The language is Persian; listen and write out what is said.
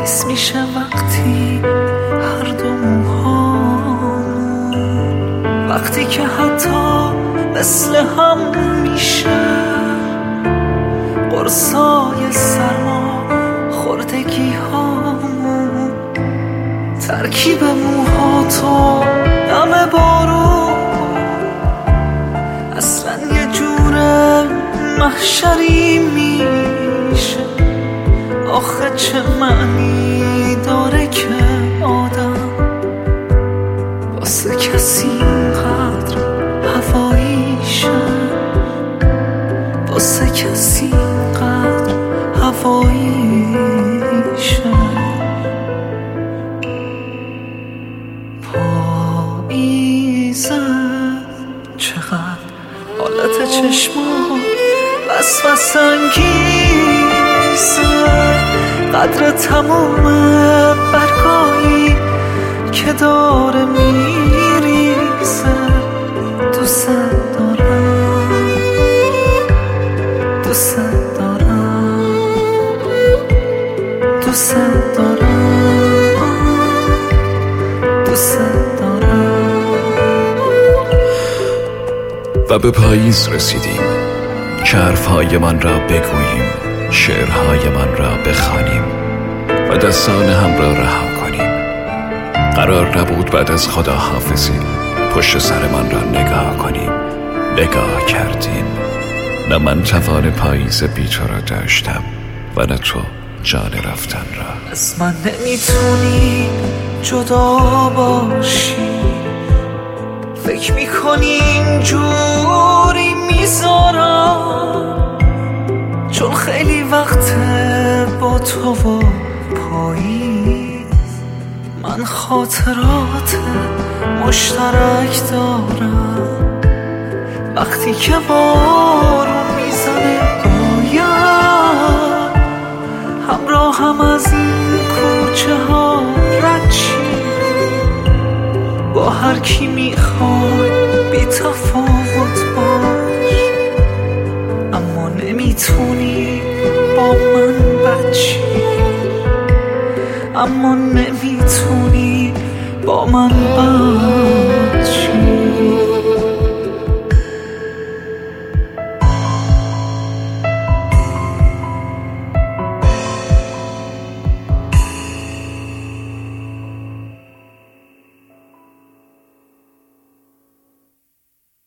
حس میشه وقتی هر دو موهامون وقتی که حتی مثل هم میشه قرصای سرما خوردگی هامون ترکیب موها تو نم بارون اصلا یه جور محشری میشه آخه چه معنی داره که آدم واسه کسی اینقدر هواییشه واسه کسی اینقدر هواییشه پاییزه چقدر حالت چشما وسوسه انگیزه قدر تموم برگایی که داره میریزه دوست دارم دوست دارم دوست دارم دوست دارم. و به پاییز رسیدیم که حرفهای من را بگوییم شعرهای من را بخوانیم و دستان هم را رها کنیم. قرار نبود بعد از خداحافظی پشت سر من را نگاه کنیم. نگاه کردیم. نه من توان پاییز بی تو را داشتم و نه تو جان رفتن را. از من نمیتونی جدا باشی فکر میکنی اینجوری میذارم چون خیلی وقته با تو و پاییز من خاطرات مشترک دارم وقتی که بارون میزنه باید همراه هم از این کوچه ها رد چی با هر کی میخوای بی تفاوت باش اما نمیتونی با من بچی اما نمیتونی با من بچی